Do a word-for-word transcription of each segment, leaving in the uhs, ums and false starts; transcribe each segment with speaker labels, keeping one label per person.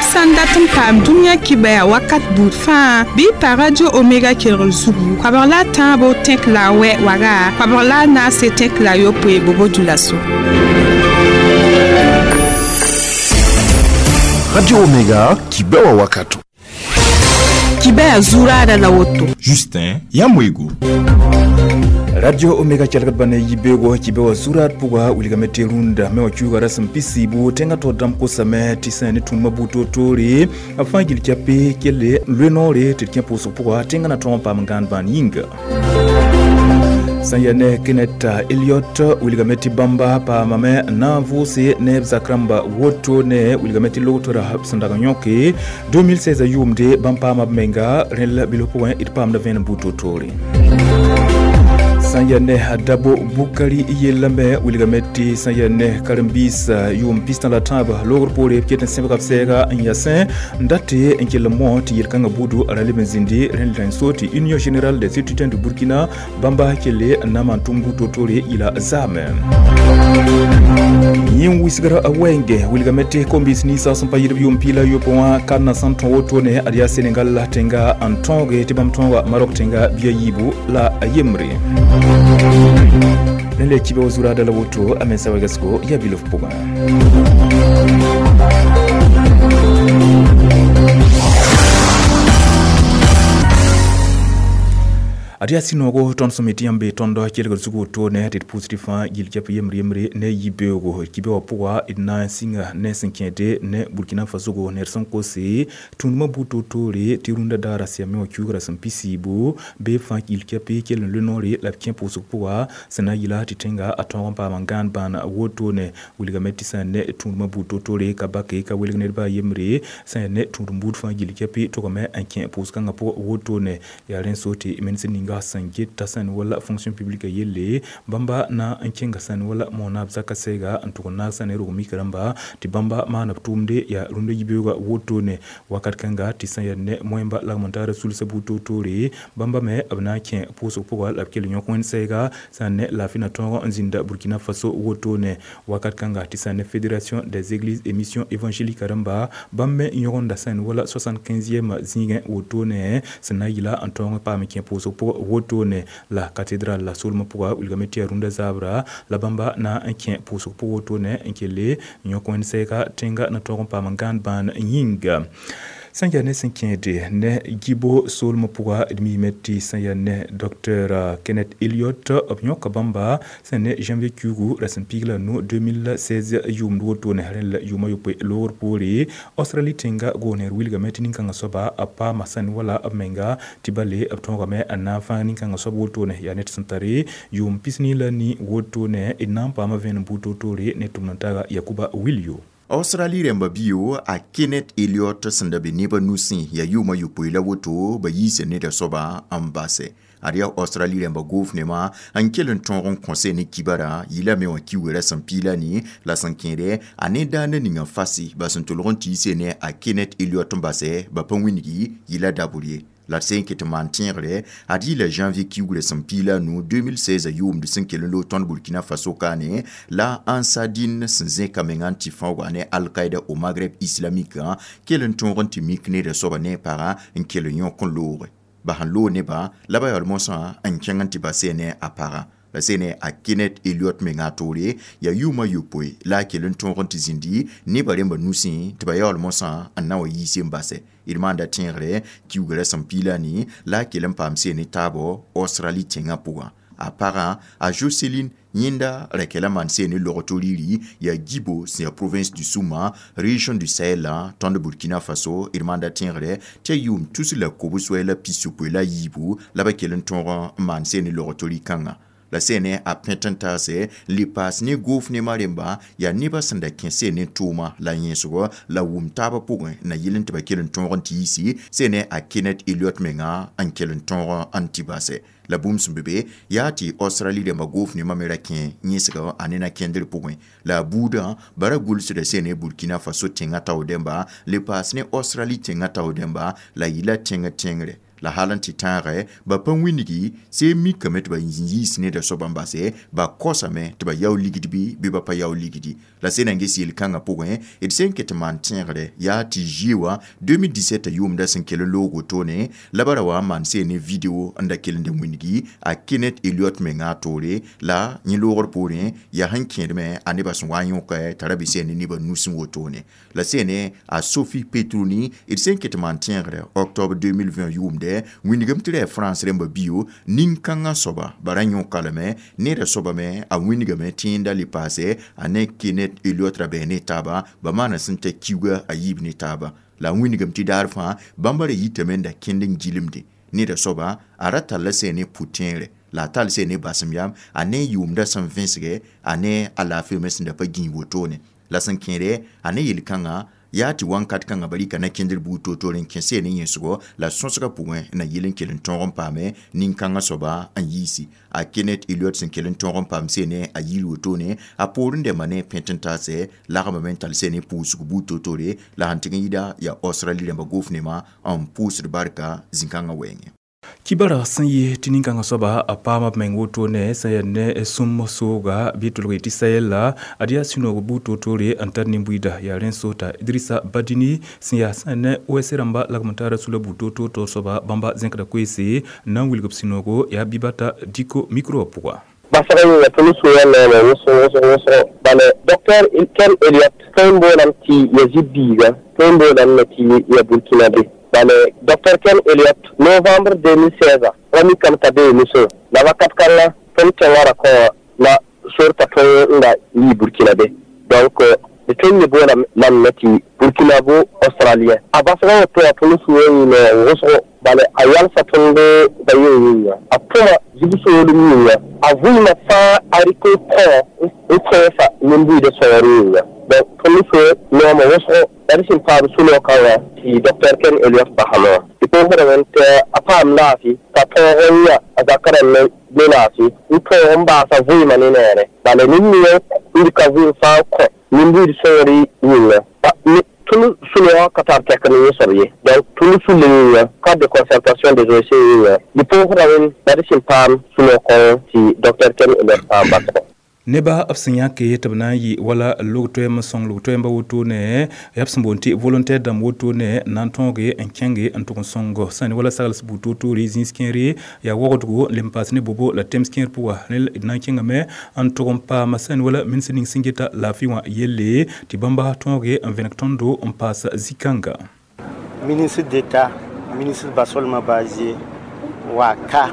Speaker 1: Sandatum Pam Dunia Kibaya Wakat Boudfa Bi par Radio Omega Kirozugu Kwabarla Tambo Tek La We Waga Kwabarla Na Se Tek La Yo Pwe Bobo Dulasso
Speaker 2: Radio Omega Kibewa Wakato
Speaker 1: Kibaya Zura da la Woto
Speaker 3: Justin Yamwego
Speaker 4: Radio Omega chalakabane yibego kibewa Zura Puga uligamete runda mewa chuga rasam pisibu tenga to dam kosame tisane tunma buto tori afangil chape kele lwenore tetkia poso puga tenga na trompa mangan ban yinga Sanyane Keneta Elliot uligameti bamba pa mame na vose ne zakramba woto ne uligameti lotora sandaga nyoke deux mille seize yumde bampa mamenga rel bilopo itpam da ven buto tori Sanyane Dabo Bukari Yelambe uligameti Sanyane Karambisa yum pista la taba logor pole pieten semba kapsega nyasin ndate enkele monti yelkanga budu arale benzindi renlan soti Union Générale des étudiants de Burkina bamba kele namantumbu totore ila zame yin wisgara awenge uligameti kombis ni sa sampa yum pila yopoa kana santon wotone adia Senegal la tenga antonge tibamtonga Maroc tenga biayibu la yemri Nele kibe wazura da la woto amensa wagasko ya bilof poga Adia sinogo ton someti ambe tondo kelgo zugo to ne tet positiva gil jap yemri yemri ne yibego kibe wapuwa idna singa ne sinkete ne Burkina Faso go ne sonko se tunma buto tore tirunda dara siame o kyugra sampisibu be fa gil kape kel le nore la kien poso puwa sana yila titenga aton pa mangan ban woto ne uligameti sane tunma buto tore kabake ka weligne ba yemri sane tundu fa gil kape to comme un kien poso kanga po woto ne ya ren soti mensininga sanke tasan wala fonction publique yelle bamba na nkenga san wala mona bzaka sega antukona san rugumi karamba ti bamba mana tumde ya runde yibega woto ne wakat kanga ti san ne moyamba la montara sul sabuto tore bamba me abna ken poso pogal apkel nyokon sega san ne la fina tongo nzinda Burkina Faso woto ne wakat kanga ti san fédération des églises et missions évangéliques karamba bamme nyoronda san wala soixante-quinzième zingen woto ne sanayila antongo pa me ken poso po woto ne la cathédrale la solma pour uligameti runda zabra la bamba na nkien poso po woto ne nkele nyokon seka tenga na toron pa mangan ban yinga Sanyane Sinkende ne Gibo Solmo Pura Edmimeti Sanyane Docteur Kenneth Elliot Opnion Kabamba Sane Janvier Kugu Rasenpigla no deux mille seize yum woto ne harel yuma yope lor pori Australie tenga goner wilgameti ninkanga soba apa masan wala amenga tibale aptonga me anafa ninkanga soba woto ne yanet santare yum pisni la ni woto ne inampa ma ven buto tore ne tumnantaga Yakuba Wilio
Speaker 3: Australie remba bio a Kenneth Elliot sandabe neba nusi ya yuma yupoila woto ba yise ne da soba ambase aria Australie remba gouvernement ankelen tonron conseil ne kibara yila me waki wera sampila ni la sankere aneda na ninga fasi ba santolron tise ne a Kenneth Elliot mbase ba pangwinigi yila dabulie la cinq te mantinre a dit le janvier qui ouvre sampila nous deux mille seize yum de cinq kilo ton Burkina Faso kane la ansadine sinze kamengan tifan wane al-Qaeda au Maghreb islamique kelen ton rentimik ne de sobane para en kelyon kon lore ba han lo ne ba la ba yalmo sa en kenganti ba sene apara la sene a Kenneth Elliot mengatore ya yuma yupoi la kelen ton rentizindi ne ba remba nusi te ba yalmo sa annawa yisi mbase il manda tienre ki ugre sampila ni la kelen pamse ne tabo Australie tenga puga apara a Jocelyn Nyinda rekela manse ne lorotoliri ya Gibo c'est la province du Souma région du Sahel ton de Burkina Faso il manda tienre te yum tous la kobuswela pisupo la yibu la ba kelen ton manse ne lorotoli kanga la sene a pentantase li pas ni gouf ni marimba ya ni ba sanda kense ne tuma la nyesugo la wum taba pugun na yilin taba kelen ton ici sene a Kenneth Elliot menga an kelen ton antibase la boum sumbebe ya ti Australie de magouf ni mamerakin nyesga anena kendel pugun la bouda baragul sur de sene Burkina Faso tenga tawdemba li pas ni Australie tenga tawdemba la yila tenga tengre la halan titare ba pan winigi se mi kamet ba yinyi sine da so bambase ba kosame to ba yaw ligidi bi bi ba pa yaw ligidi la senange sil kanga pogen et sen ke te mantenre ya ti jiwa deux mille dix-sept yum da sen kele logo tone la bara wa man se ne video anda kelende winigi a Kenneth Elliott menga tore la ni logor porin ya hankin me ane ba swanyo ka tarabi se ne ni ba nusin wotone la sene a Sophie Petroni et sen ke te mantenre octobre deux mille vingt yum de winigam tire France remba bio ninkanga soba baranyo kalame ne da soba me a winigame tinda li passe ane Kenneth Elliott rabene taba ba mana sinte kiwa ayibni taba la winigam ti darfa bambare yitemenda kending jilimdi ni da soba arata la sene putinre la tal sene basamyam ane yumda san vinsge ane ala filmes nda pa ginwotone la sankere ane yilkanga yati wankat kanga barika na kendir buto toren kense ne yesugo la sonsaka puwen na yelen kelen tonron pame ninkanga soba an yisi a Kenneth Elliott sen kelen tonron pam sene a yilu tone a porunde mane pententa se la mental sene pusu buto tore la hantingida ya Australia mba gofnema an pusu barka zinkanga wenge
Speaker 4: Kibara sanye tininga soba apama mengoto ne sayane summo soga bitulweti sayela adia sino buto tore antani mbuida ya rensota Idrissa Badini sinya sane oseramba lagmantara sula buto to soba bamba zenkada kwese na wilgop sinogo ya bibata diko micro pourquoi
Speaker 5: basara ya polisu ya na woso woso woso bale docteur Ken Elliott tembo namti yazidiga tembo namti ya Burkina Faso bale docteur Ken Elliott novembre deux mille seize rami kam tabe muso na wakat kala tonte wara ko na sorta to nda yi Burkina Faso donc de tenni bona nan nati Burkina Faso Australia abasara to polisu ya woso bale ayal satonde bayo apuma jibuso lumiya avuna fa ariko ko ukofa nimbu de soruya donc polisu no mo woso Erisin Paru Sulo Kawa, ti docteur Ken Elliott Bahama. Il faut vraiment apam lafi, tapoya, azakaren melasi, upo omba sa vui manenere. Bale nini indika vui fa ko, nimbu di sori yinga. Tulu sulo katar tekani yisoriye. Donc tulu sulo cadre de concertation des O E C yinga. Il faut vraiment Erisin Paru Sulo Kawa, ti docteur Ken Elliott Bahama.
Speaker 4: Neba absenya ke tabna yi wala logto em song logto em bawoto ne yabsambonti volontaire dam woto ne nantonge enkenge anton songo sani wala sals buto to rezinskinri ya wogodo lempas ne bobo la temskin pour ne nankinga me anton pa masani wala minsining singeta la fiwa yelle tibamba tonge envenaktondo on passe zikanga
Speaker 6: ministre d'état ministre Basol Mabazie waka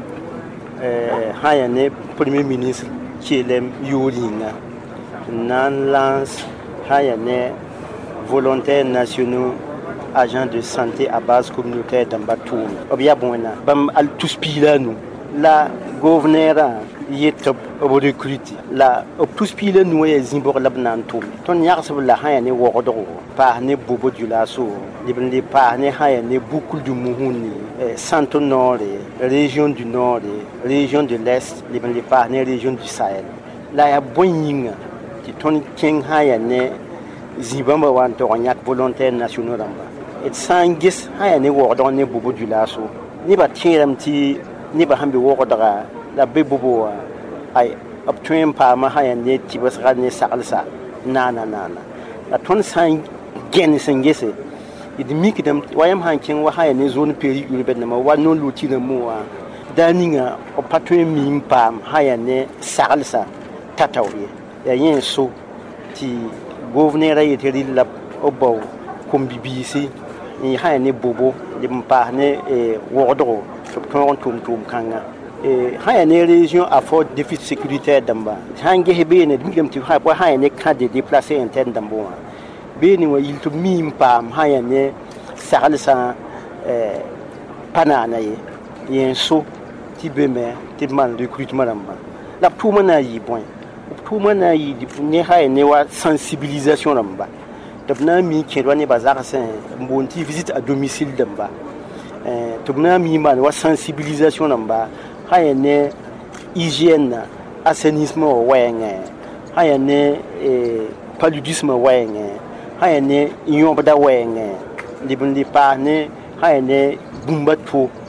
Speaker 6: euh hayane premier ministre Kelem Yolinga nan lance hayane volontaires nationaux agents de santé à base communautaire d'Ambatou obia bona bam al tous pilanu la gouverneur yetop recruter la tous pilanu ya zimbor labnan tum ton yarsa la hayane wogodo pa ne bobo du lasso libne pa ne hayane beaucoup de muhuni centre nord région du nord région de l'est libne pa ne région du Sahel la ya boyinga ti ton king hayane zibamba wan to nyak volontaire nationaux ramba et sangis hayane wogodo ne bobo du lasso ni ba tiram ti ni ba hambe wogodo la be bobo ay obtwem pa ma hayane ti basra ne sakalsa nana nana la ton sang gen sengese idimi kidam wayam hankin wa hayane zone peri urbaine ma wa non loti na moa daninga o patwem mi pam hayane sakalsa tatawye ya yin so ti gouverneur yeteri la obo kombibisi ni hayane bobo limpa ne e wodo ton tum tum kanga e hayane région à fort déficit sécuritaire damba hange hebe ne digam ti ha bo hayane cadre déplacé interne dambo beni wa yilto mim pam hayane salsa eh panana ye yenso ti beme ti man recrutement damba la tout mana yi bon tout mana yi di ne hayane wa sensibilisation damba tabna mi kedwa ne bazaka sen mbonti visite à domicile damba eh tabna mi man wa sensibilisation damba hayane hygiène assainissement wayenge hayane eh paludisme wayenge hayane iyon bada wayenge libun li pa ne hayane bumba to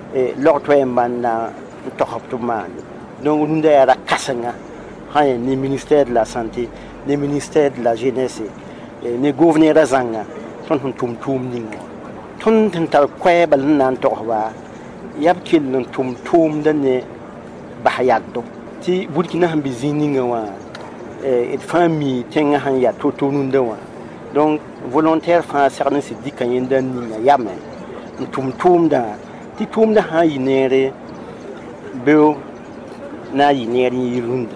Speaker 6: et l'autre est maintenant tohoptuman donc nous est la kasanga hay ni ministère de la santé ni ministère de la jeunesse et ni gouverneur zanga ton tum tum ningo ton tan kwé bal nan tohwa yab kil tum tum dane bahayado ti burkina hambi zininga wa et famille tenga han ya toto nunda wa donc volontaire fa cerné se dit kan yenda ni yame tum tum da ti tum da ha yinere beo na yinere yirunda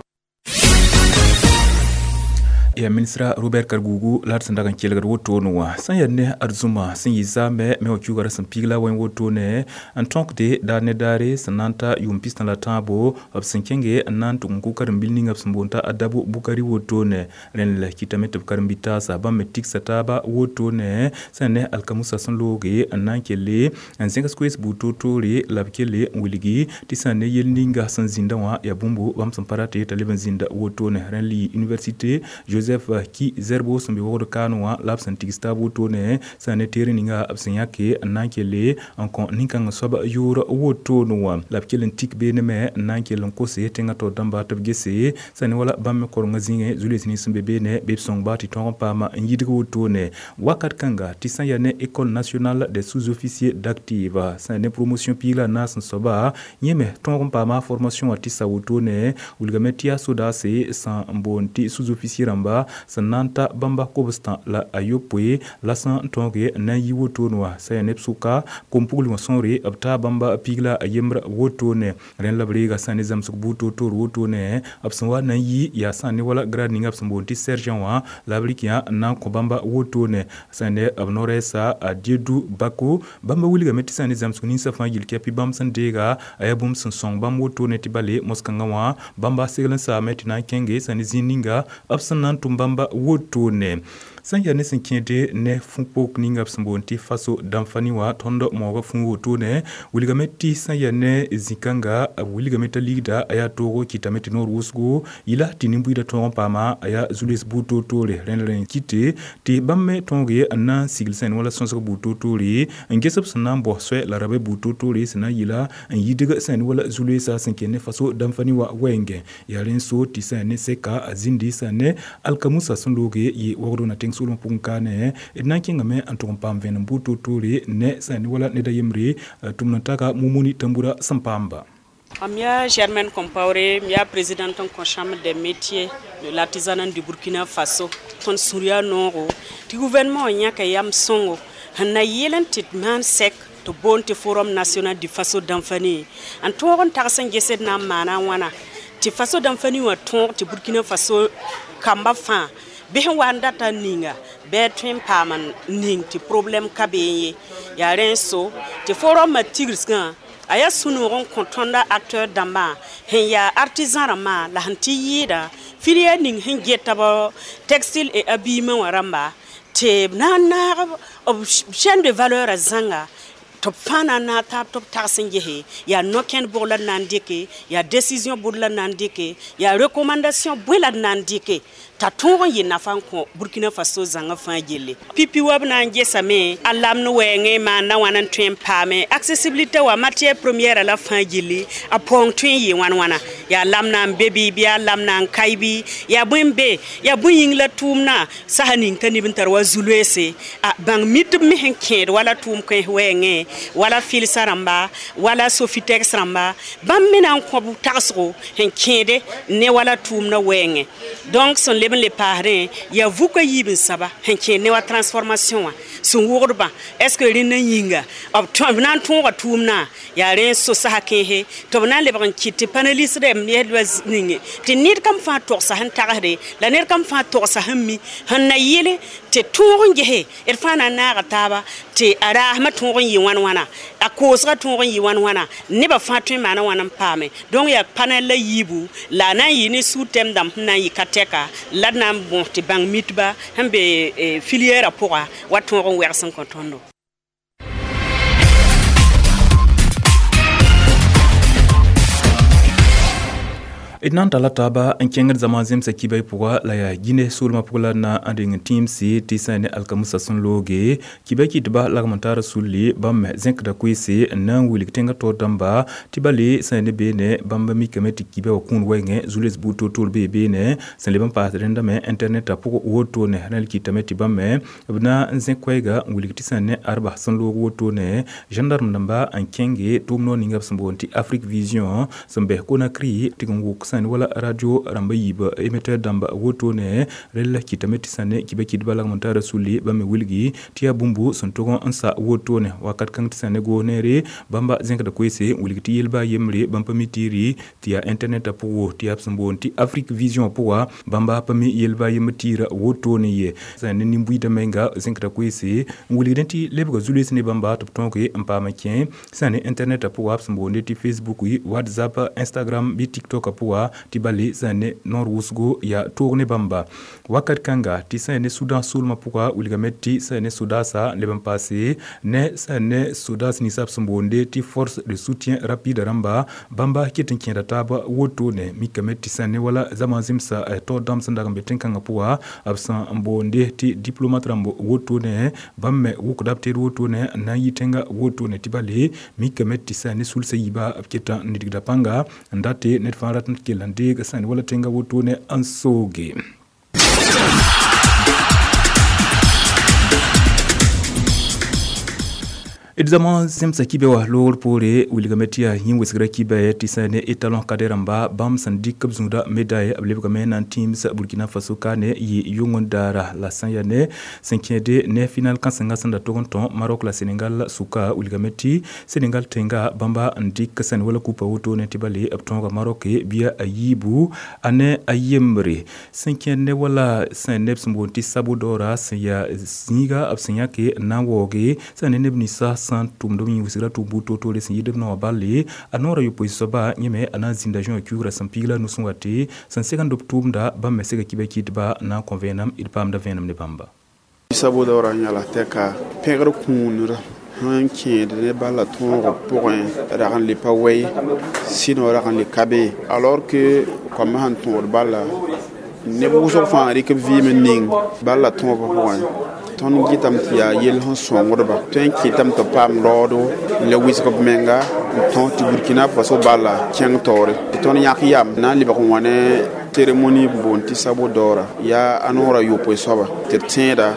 Speaker 4: ya ministra Robert Kargugu lar sanda kan kelgar woto no wa san yanne arzuma sin yiza me me ochugar san pigla wen woto ne en tant que da ne dare sananta yum pistan la tabo ab sinkenge nan tu ku karim building ab sambonta adabu bukari woto ne ren la kitamet karim bitasa ba metik sataba woto ne sanne alkamusa san loge nan kele en cinq squares buto tori labkele wiligi tisane yelninga san zinda wa ya bumbu bam san parate taliban zinda woto ne ren li université Joseph ki zerbo sombi wodo kanwa labsan tigistabu tone sane teri ninga absen yake nankele ankon ninkanga soba yura woto no labkelen tik beneme nankelen kose tenga to damba tabgese sane wala bamme kor ngazinge zulesini sombe bene bebsong bati ton pama yidigo woto ne wakat kanga tisan yane école nationale des sous-officiers d'active sane promotion pila nas soba nyeme ton pama formation atisa woto ne ulgametia soda se san bonti sous-officier ramba sananta bamba kobstan la ayopwe la san tonge na yiwoto noa sayane psuka kompuli wasonre abta bamba pigla ayemra woto ne ren labriga sane zamsuk buto to woto ne absanwa na yi ya sane wala grade ninga absambonti sergent wa labrikia na ko bamba woto ne sane abnoresa adiedu bako bamba wuliga meti sane zamsuk ni safa yilki api bam sandega ayabum san song bam woto ne tibale moskanga wa bamba seglan sa meti na kenge sane zininga absan tumbamba wotone sanya ne sinkede ne funpo kninga psambonti faso damfani wa tondo moga fun wotone wuligameti sanya ne zikanga wuligameta ligda aya togo kitameti nor wusgo ila tinimbuida ton pama aya zulis buto tole renren kite ti bamme tonge anna sigilsen wala sonso buto tole ngesop sanambo swe la rabe buto tole sina yila yidiga sen wala zulisa sinkene faso damfani wa wenge yaren so ti sane seka azindi sane alkamusa sundoge yi wogdo na sulum punkane idnankinga me antum pamven mbuto tuli ne sani wala ne dayemri tumnataka mumuni tambura sampamba.
Speaker 7: Amia Germaine Compaoré, mia présidente en chambre des métiers de l'artisanat du Burkina Faso, ton Souria Noro, du gouvernement nyaka yam songo, na yelen titman sek to bonte forum national du Faso d'Amfani. Antoron tarsan gesed na mana wana. Ti Faso d'Amfani wa ton ti Burkina Faso kamba fan. Behen wanda ta ninga between paman ning ti problem kabeye ya renso ti forum matigris kan aya sunu ron kontonda acteur damba hen ya artisan rama la hanti yida filia ning hen getaba textile et habillement waramba te nana chaîne de valeur azanga top fana na tap top tarsingehe ya noken bourla nandike ya décision bourla nandike ya recommandation bourla nandike taton yi nafan ko Burkina Faso zanga fangele pipi wabna ngesame alam no wenge ma na wanan twen pame accessibilité wa matière première à la fangele a pont twen yi wan wana ya lamna bebi bi ya lamna kaibi ya bumbe ya buyin la tumna sahanin kanibin tarwa zulwese a bang mit mi henke wala tum ko wenge wala fil saramba wala sofitex ramba bam mina ko bu taxro henkede ne wala tumna wenge donc son les parents ya vuka yibin saba henke ne wa transformation sun wurba est-ce que rina yinga ob nan ton wa tumna ya ren so sa hakehe to nan le ban kiti paneliste dem ne was ninge ti nit kam fa to sa han tagade la nit kam fa to sa hammi han na yele te ton gehe er fa na na taba te ara ma ton yi wan wana a ko sa ton yi wan wana ne ba fa tun mana wana pame donc ya panel la yibu la na yini sous thème dam na yi kateka la na bon te bang mitba hambe e, filière pour waton ron wersan kontondo.
Speaker 4: Idnan talataba en kengar zamazim sa kibay puga la ya Guinée sulma pugla na anding team si tisane alkamusa son loge kibay kitba lagmantara sulli bam zinc da kuisi na wilik tenga to damba tibali sane bene bamba mi kameti kibe wa kun wenge zules buto tol be bene sane bam pa renda me internet apugo woto ne hanal kitameti bamme bna zinc kwega wilik tisane arba son logo woto ne gendarme namba en kenge tumno ninga sambonti Afrique Vision sambe Conakry tigungu sane wala radio ramba yiba emeter damba woto ne rella kitameti sane kibe kidba lagmantara sulli bamme wilgi tia bumbu son togon ansa woto ne wakat kan tisane go nere bamba zinc da kuisi wilgi yelba yemre bamba mitiri tia internet apugo tia sambonti Afrique Vision puwa bamba pami yelba yematira woto ne ye sane nimbuida menga zinc da kuisi wilgi denti lebgo zulis ne bamba toptonke ampa makien sane internet apuwa sambonti ti Facebook yi WhatsApp Instagram bi TikTok apuwa tibali sane norwusgo ya tourne bamba wakat kanga ti sane Soudan sulma puwa wilgameti sane Sudasa le bampase ne sane Sudas ni sap sambonde ti force de soutien rapide ramba bamba kitin kinda taba woto ne mikameti sane wala zamanzim sa to dam sanda gambe tenkanga puwa absan mbonde ti diplomate rambo woto ne bamme wukudapte woto ne na yitenga woto ne tibali mikameti sane sulse yiba abketa nidigda panga ndate net farat kelande sane wala tenga woto ne ansoge. Idzaman semsa kibe wa lor pore wilgametia hingwe sigra kibe tisane etalon kaderamba bam sandik kabzunda medaille ablebga menan teams Burkina Faso kane yi yongondara la sanyane cinquième ne final kansanga sanda togonton Maroc la Sénégal suka wilgameti Sénégal tenga bamba ndik san wala kupa woto ne tibali abtonga Maroc biya ayibu ane ayemre cinquième ne wala saneps mbonti sabudora ya sniga absenya ke nawoge sanenebnisa santum domi wisira tubu toto les yidem no balle anora yopo soba nyeme anazinda jon kura sampila no sonwati san second octobre ba mesega kibeki ba na convenam il pam da venam ne bamba
Speaker 8: sabo da oranya la teka pegre kunura han ki de bala ton point ran les paway sino ran les kabe alors que comme han ton bala ne buso fa rik vi mening bala ton point ton gitam tia yel hon songorba ton kitam to pam rodo le wisco menga ton ti Burkina Faso bala tiang tore ton yak yam na liba ko wane cérémonie bonti sabo dora ya anora yopo soba tertenda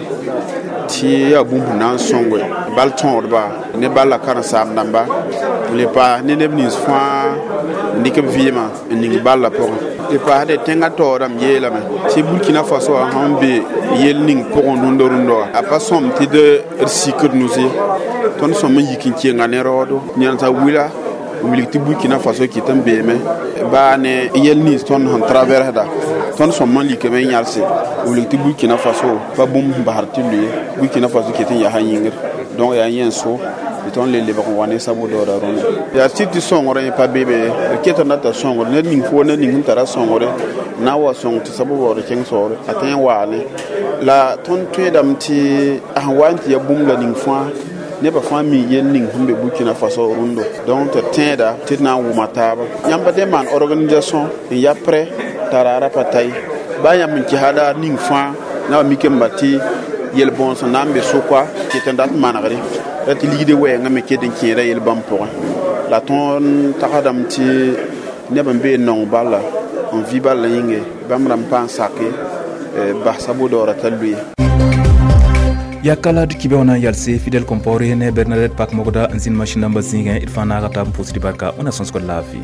Speaker 8: ti abumbu nan songwe bal tonba ne bala kana sam namba le pa ne ne nis fa ndike vima ni bala pour e pa de tenga toram yela me ti Burkina Faso a hambe yel ning pour ndo ndo a pas som ti de cycle nous ton som yikin ki ngane rodo nyanta wila wili ti Burkina Faso ki tambe me ba ne yel ni ton han travers da ton som man li ke me nyalse wili ti Burkina Faso ba bum bahar ti lui Burkina Faso ki tin ya hanyingir donc ya yen so ton le leba ko wane sabo do da ron ya titi songore pa bebe keto nata songore ne ning fo ne ning tara songore na wa song ti sabo wo ken sore aten wale la ton twedam ti ahwanti ya bum la ning fa ne ba fami yen ning humbe Burkina Faso rundo donc te tenda ti na wu mataba yamba de man organisation ya prêt tarara patay ba yam ki hada ning fa na mi kembati yel bon son nambe sokwa ki tendat managari ati ligide we ngame keden kira yel bam pour la ton takadam ti ne bambe non bala on viba la yinge bam ram pan saké ba sabodora talbi
Speaker 4: yakala kibe ona yalse fidèle compore ne Bernadette Pak mogoda nzin machine number zinga itfana gata positive barka ona sonsko lafi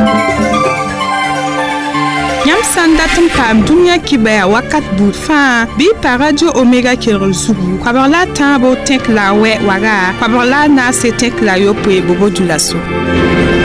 Speaker 1: Yam sanda tum pam dunya kibaya wakat bout fa bi pa radio Omega Kerol Zugu kwabarla tambo tek la we waga kwabarla na se tek la yo pe bobo dulaso